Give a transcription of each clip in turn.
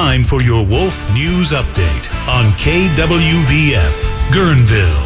time for your Wolf News Update on KWVF, Guerneville.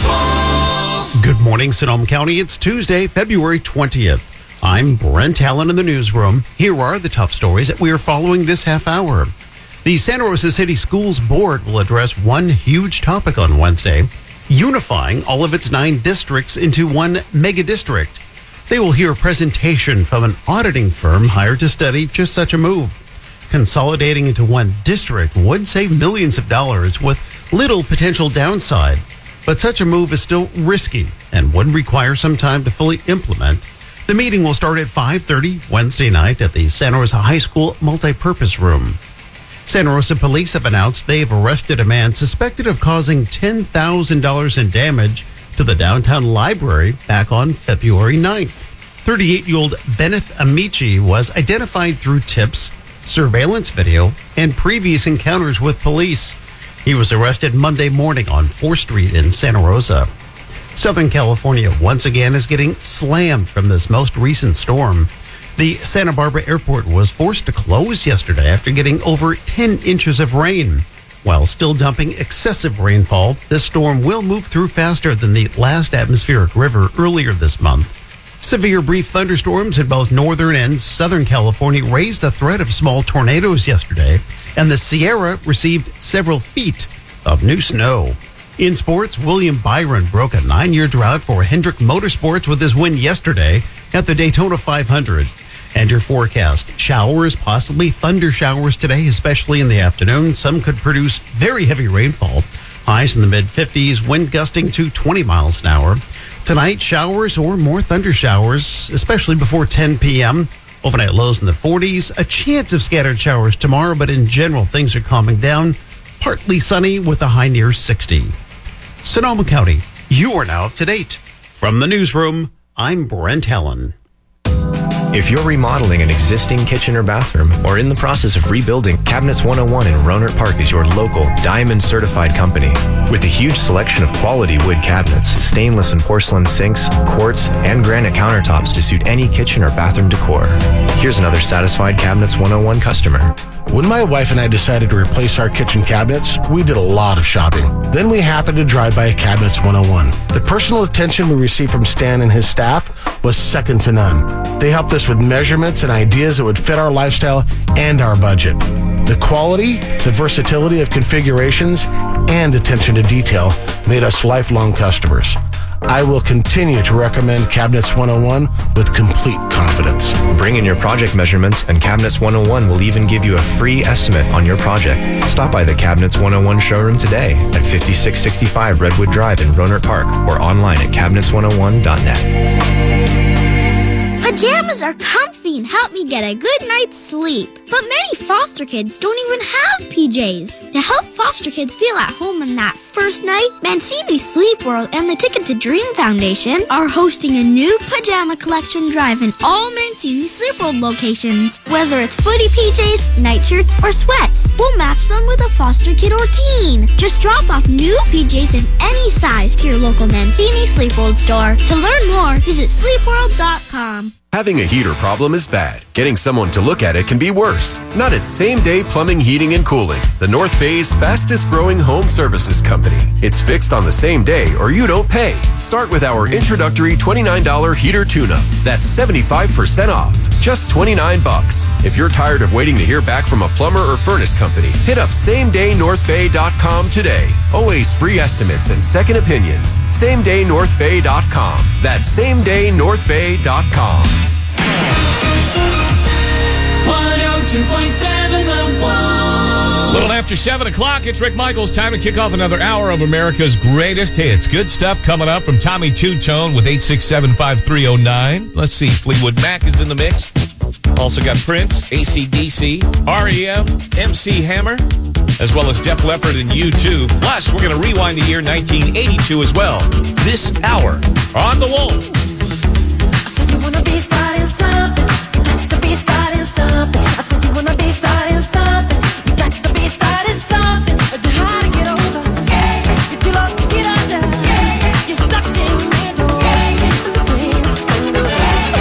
Good morning, Sonoma County. It's Tuesday, February 20th. I'm Brent Allen in the newsroom. Here are the top stories that we are following this half hour. The Santa Rosa City Schools Board will address one huge topic on Wednesday, unifying all of its 9 districts into one mega district. They will hear a presentation from an auditing firm hired to study just such a move. Consolidating into one district would save millions of dollars with little potential downside, but such a move is still risky and would require some time to fully implement. The meeting will start at 5:30 Wednesday night at the Santa Rosa High School multipurpose room. Santa Rosa police have announced they've arrested a man suspected of causing $10,000 in damage to the downtown library back on February 9th. 38-year-old Benneth Amici was identified through tips, surveillance video, and previous encounters with police. He was arrested Monday morning on 4th Street in Santa Rosa. Southern California once again is getting slammed from this most recent storm. The Santa Barbara airport was forced to close yesterday after getting over 10 inches of rain. While still dumping excessive rainfall, this storm will move through faster than the last atmospheric river earlier this month. Severe brief thunderstorms in both northern and southern California raised the threat of small tornadoes yesterday, and the Sierra received several feet of new snow. In sports, William Byron broke a 9-year drought for Hendrick Motorsports with his win yesterday at the Daytona 500. And your forecast: showers, possibly thunder showers today, especially in the afternoon. Some could produce very heavy rainfall. Highs in the mid-50s, wind gusting to 20 miles an hour. Tonight, showers or more thunder showers, especially before 10 p.m. Overnight lows in the 40s. A chance of scattered showers tomorrow, but in general, things are calming down. Partly sunny with a high near 60. Sonoma County, you are now up to date. From the newsroom, I'm Brent Allen. If you're remodeling an existing kitchen or bathroom or in the process of rebuilding, Cabinets 101 in Rohnert Park is your local Diamond certified company. With a huge selection of quality wood cabinets, stainless and porcelain sinks, quartz, and granite countertops to suit any kitchen or bathroom decor. Here's another satisfied Cabinets 101 customer. When my wife and I decided to replace our kitchen cabinets, we did a lot of shopping. Then we happened to drive by Cabinets 101. The personal attention we received from Stan and his staff was second to none. They helped us with measurements and ideas that would fit our lifestyle and our budget. The quality, the versatility of configurations, and attention to detail made us lifelong customers. I will continue to recommend Cabinets 101 with complete confidence. Bring in your project measurements, and Cabinets 101 will even give you a free estimate on your project. Stop by the Cabinets 101 showroom today at 5665 Redwood Drive in Rohnert Park or online at cabinets101.net. Pajamas are comfy and help me get a good night's sleep. But many foster kids don't even have PJs. To help foster kids feel at home on that first night, Mancini Sleep World and the Ticket to Dream Foundation are hosting a new pajama collection drive in all Mancini Sleep World locations. Whether it's footy PJs, nightshirts, or sweats, we'll match them with a foster kid or teen. Just drop off new PJs in any size to your local Mancini Sleep World store. To learn more, visit sleepworld.com. Having a heater problem is bad. Getting someone to look at it can be worse. Not at Same Day Plumbing, Heating, and Cooling, the North Bay's fastest growing home services company. It's fixed on the same day or you don't pay. Start with our introductory $29 heater tune-up. That's 75% off. Just $29. If you're tired of waiting to hear back from a plumber or furnace company, hit up SameDayNorthBay.com today. Always free estimates and second opinions. SameDayNorthBay.com. That's SameDayNorthBay.com. 102.7 The One. Little after 7 o'clock, it's Rick Michaels. Time to kick off another hour of America's greatest hits. Good stuff coming up from Tommy Two Tone with 867-5309. Let's see, Fleetwood Mac is in the mix. Also got Prince, AC/DC, REM, MC Hammer, as well as Def Leppard and U2. Plus, we're going to rewind the year 1982 as well. This hour on The Wolf. I said you wanna be starting something. You got to be starting something. I said you wanna be starting something. You got to be starting something. But you're hard to get over. You're too low to get under. You're stuck in the middle. You're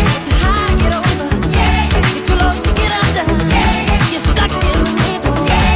hard to get over. You're too low to get under. You're stuck in the middle.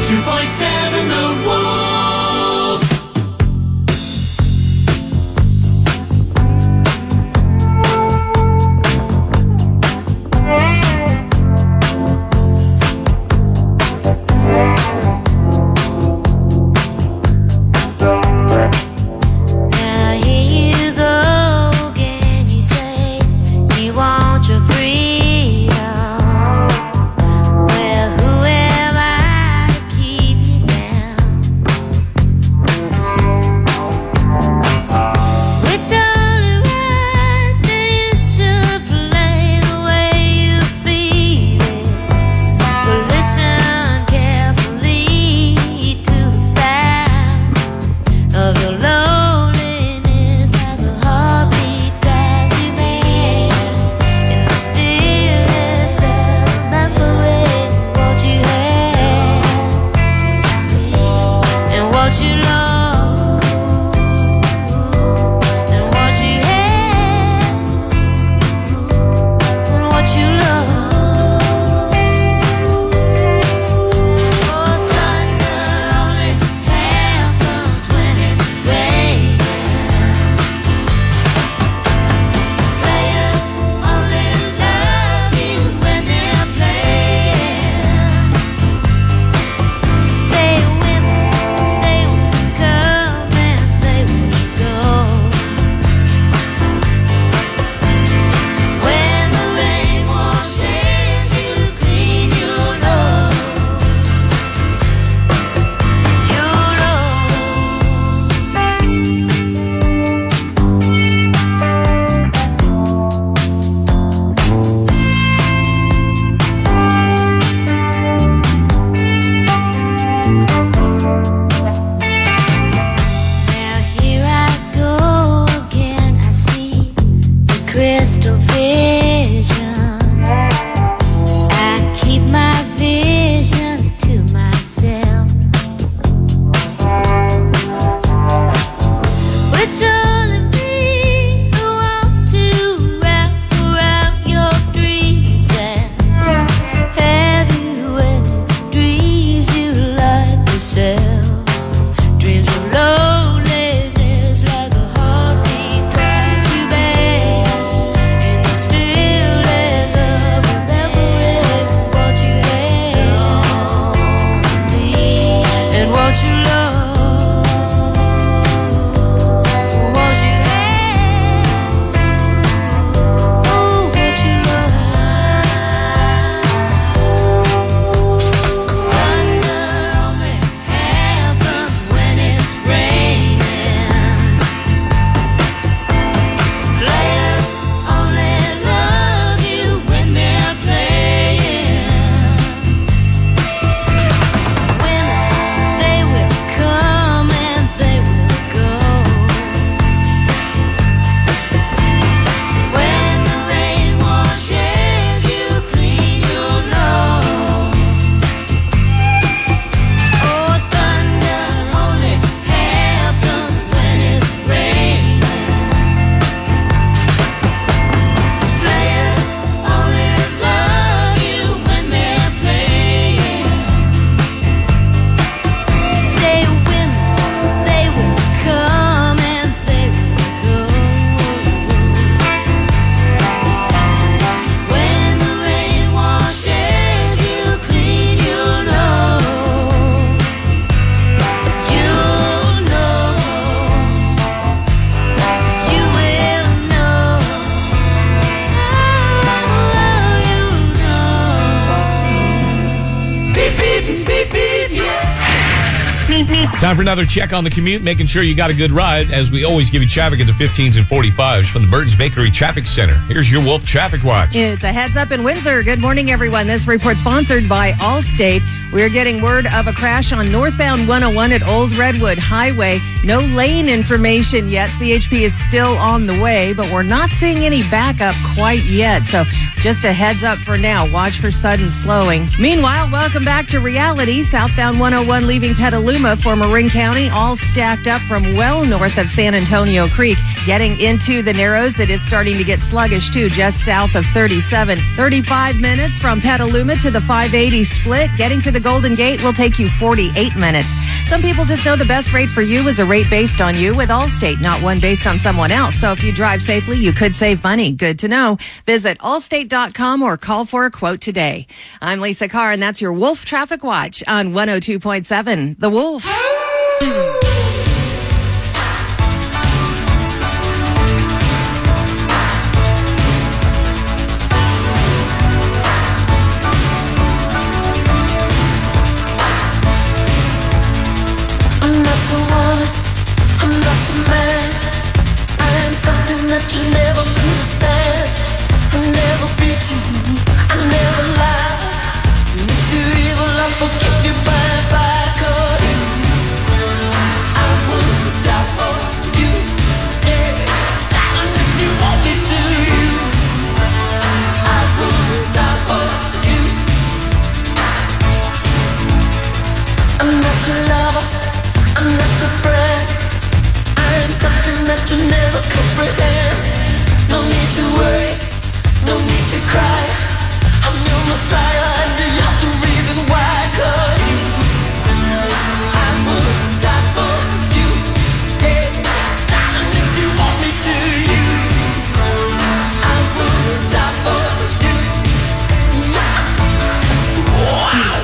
92.7 The Wolf. Now here you go again. You say you want your freedom. Well, who am I to keep you down? It's only right that you should play the way you feel it. But listen carefully to the sound of your loneliness, like a heartbeat drives you mad. In the stillness of remembering what you had and what you lost and what you had and what you lost. Oh, thunder only happens when it's raining. Players only love you when they're playing. Say women, they will come and they will go. When the rain washes you clean, you know. Now here I go again. I see the crystal vision. I keep my visions to myself. But it's only me who wants to wrap around your dreams and have you any dreams you like yourself. Dreams of loneliness, like a heartbeat drives you back. In the stillness of remembering what you had and what you lost, what you had, oh, what you lost. Thunder only happens when it's raining. Players only love you when they're playing. Women, they will come and they will go. When the rain washes you clean, you'll know. Oh, thunder only happens when it's raining. Players only love you when they're playing. Say women, they will come and they will go. When the rain washes you clean, you'll know. You'll know. You will know. Oh, you'll know. Beep, beep, beep, beep, yeah. Time for another check on the commute, making sure you got a good ride. As we always give you traffic at the 15s and 45s from the Burton's Bakery Traffic Center. Here's your Wolf Traffic Watch. It's a heads up in Windsor. Good morning, everyone. This report sponsored by Allstate. We're getting word of a crash on northbound 101 at Old Redwood Highway. No lane information yet. CHP is still on the way, but we're not seeing any backup quite yet. So Just a heads up for now. Watch for sudden slowing. Meanwhile, welcome back to reality. Southbound 101 leaving Petaluma for Marin County, all stacked up from well north of San Antonio Creek. Getting into the Narrows, it is starting to get sluggish too, just south of 37. 35 minutes from Petaluma to the 580 split. Getting to the Golden Gate will take you 48 minutes. Some people just know the best rate for you is a rate based on you with Allstate, not one based on someone else. So if you drive safely, you could save money. Good to know. Visit allstate.com or call for a quote today. I'm Lisa Carr, and that's your Wolf Traffic Watch on 102.7 The Wolf. That you never could stand. I never beat you, I never lie. And if you're evil, I'll forgive you bye. Cause I would die for you, yeah. Darling, if you want me to, I would die for you. I'm not your lover, I'm not your friend. I am something that you never comprehend. No need to worry, no need to cry. I'm your Messiah and you're the reason why. Cause you, I would die for you, yeah. Darling, if you want me to, you, I would die for you, wow.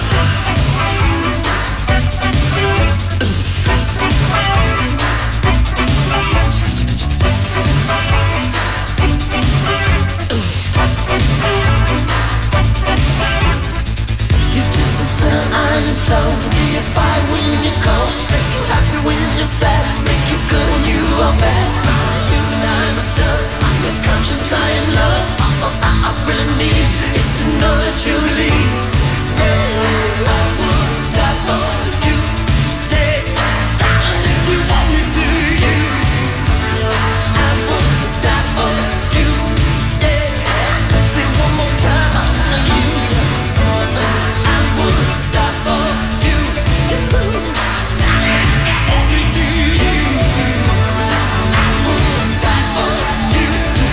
Don't be a fight when you come. Make you happy when you're sad. Make you good when you are bad. You and I'm a done. I'm your conscience, I am love. All I really need is to know that you leave. I would die for you, yeah. Darling, if you want me to, you, I would die for you, yeah. Say one more time, you, I would die for you. Darling, if you want me to, you, I would die for you.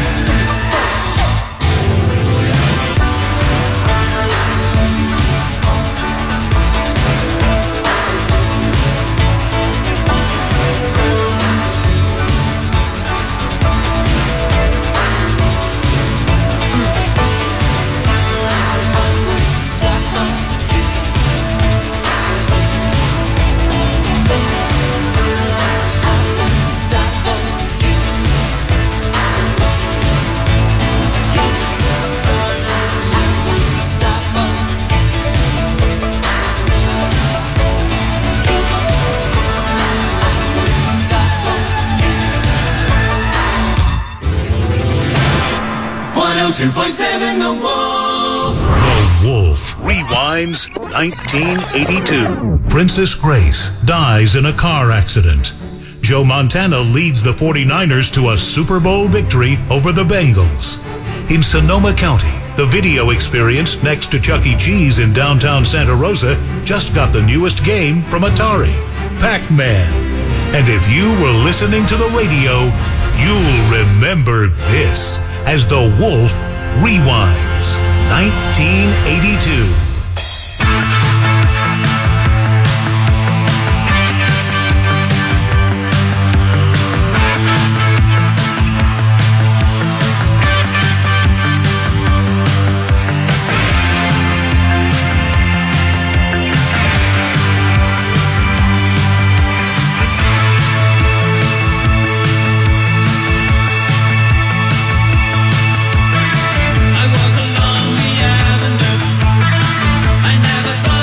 The Wolf. The Wolf rewinds 1982. Princess Grace dies in a car accident. Joe Montana leads the 49ers to a Super Bowl victory over the Bengals. In Sonoma County, the video experience next to Chuck E. Cheese in downtown Santa Rosa just got the newest game from Atari, Pac-Man. And if you were listening to the radio, you'll remember this as The Wolf rewinds 1982. I walk along the avenue. I never thought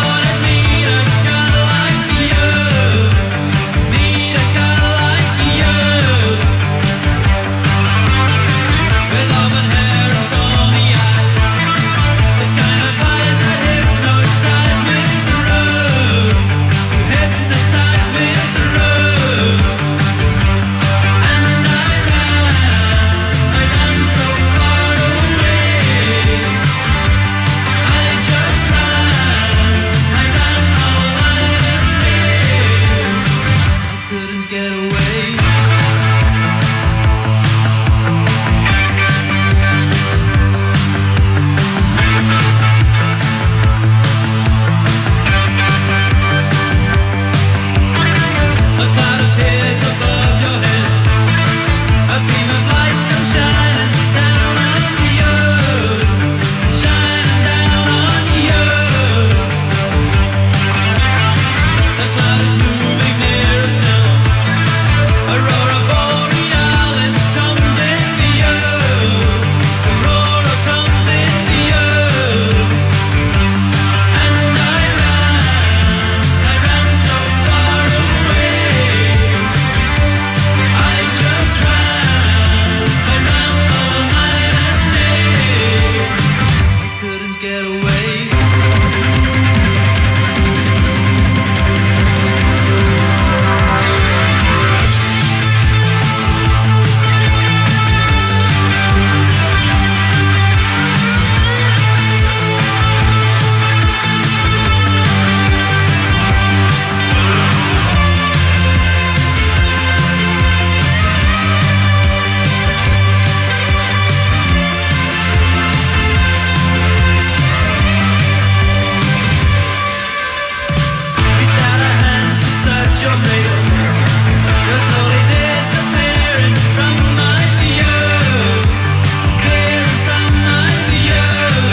your face. You're slowly disappearing from my view. Disappearing from my view.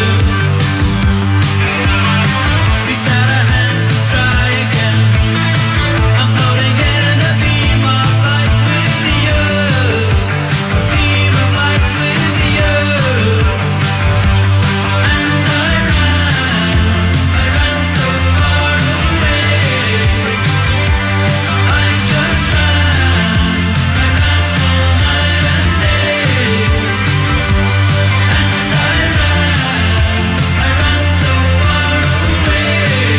Reach out a hand to try again. I'm floating in a beam of light with you. A beam of light with you. And I ran so far away. I just ran all night and day. And I ran so far away.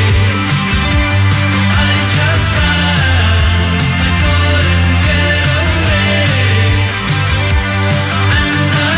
I just ran, I couldn't get away. And I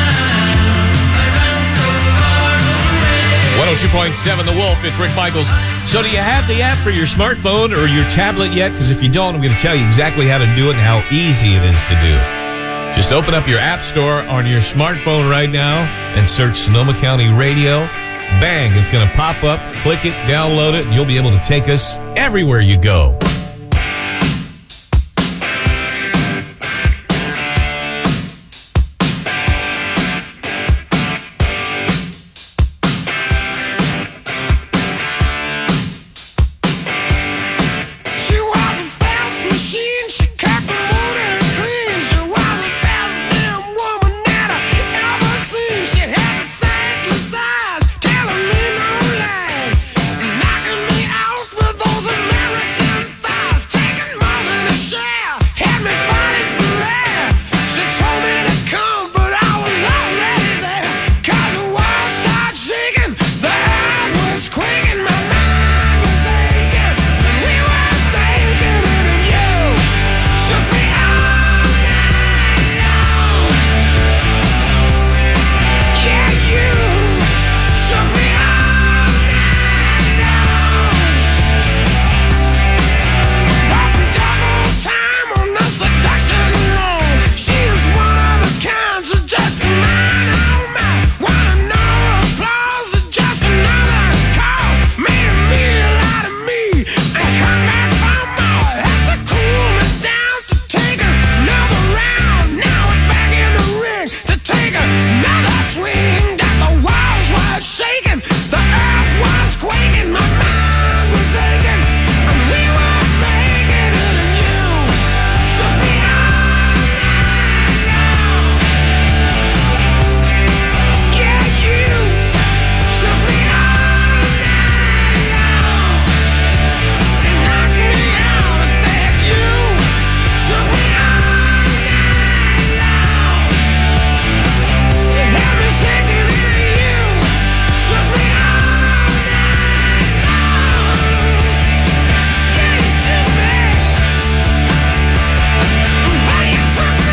ran so far away. 102.7 The Wolf, it's Rick Michaels. So do you have the app for your smartphone or your tablet yet? Because if you don't, I'm going to tell you exactly how to do it and how easy it is to do. Just open up your app store on your smartphone right now and search Sonoma County Radio. Bang, it's going to pop up. Click it, download it, and you'll be able to take us everywhere you go. She was a fast machine, she kept the motor clean. She was the best damn woman that I ever seen. She had the sightless eyes, telling me no lies, knocking me out with those American thighs, taking more than a share, had me fighting for air. She told me to come, but I was already there. 'Cause the world started shaking, the earth was quaking, my mind was aching, and we were thinking of you. Shook me all night long. Yeah, you shook me all night long. Walking double time on the seduction road. She was one of a kind, so just a mine, oh my. Wanna know applause or just another cause? Made a meal out of me and come back for more. Had to cool me down to take another round. Now we're back in the ring to take another swing. That the walls were shaking, the earth was quaking, my mind was aching, and we were making it, and you shook me all night long. Yeah, you shook me all night long. And knocked me out of that. You shook me all night long. You had me shaking, and you shook me all night long. Yeah, you shook me. How you took me.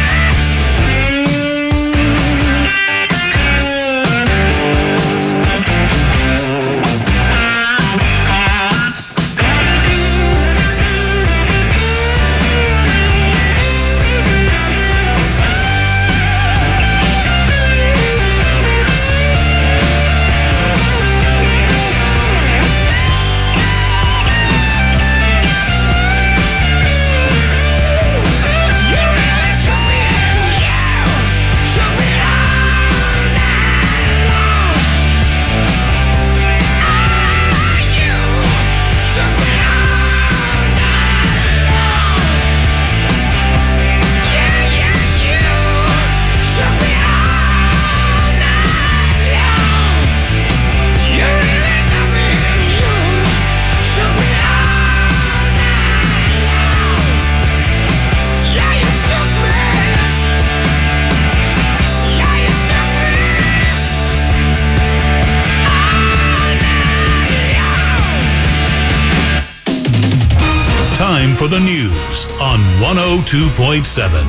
You really took me in, you shook me all night long. You shook me all night long. Yeah, you shook me all night long. You really got me in, you shook me all night long. Yeah, you shook me. Yeah, you shook me all night long. Time for the news on 102.7.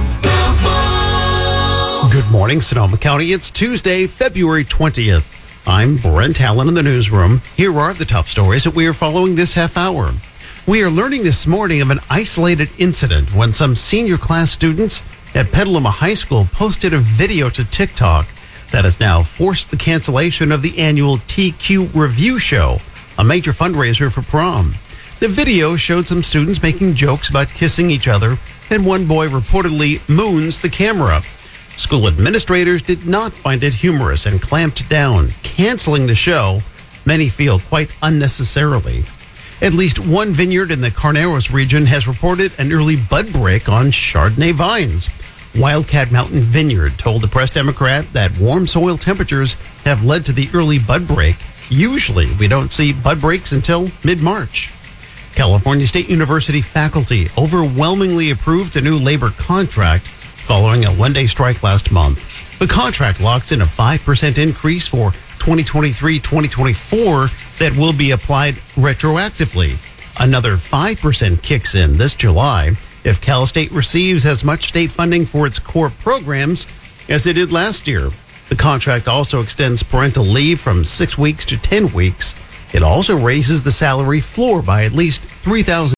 Good morning, Sonoma County. It's Tuesday, February 20th. I'm Brent Allen in the newsroom. Here are the top stories that we are following this half hour. We are learning this morning of an isolated incident when some senior class students at Petaluma High School posted a video to TikTok that has now forced the cancellation of the annual TQ Review Show, a major fundraiser for prom. The video showed some students making jokes about kissing each other, and one boy reportedly moons the camera. School administrators did not find it humorous and clamped down, canceling the show, many feel quite unnecessarily. At least one vineyard in the Carneros region has reported an early bud break on Chardonnay vines. Wildcat Mountain Vineyard told the Press Democrat that warm soil temperatures have led to the early bud break. Usually, we don't see bud breaks until mid-March. California State University faculty overwhelmingly approved a new labor contract following a one-day strike last month. The contract locks in a 5% increase for 2023-2024 that will be applied retroactively. Another 5% kicks in this July if Cal State receives as much state funding for its core programs as it did last year. The contract also extends parental leave from 6 weeks to 10 weeks. It also raises the salary floor by at least $3,000.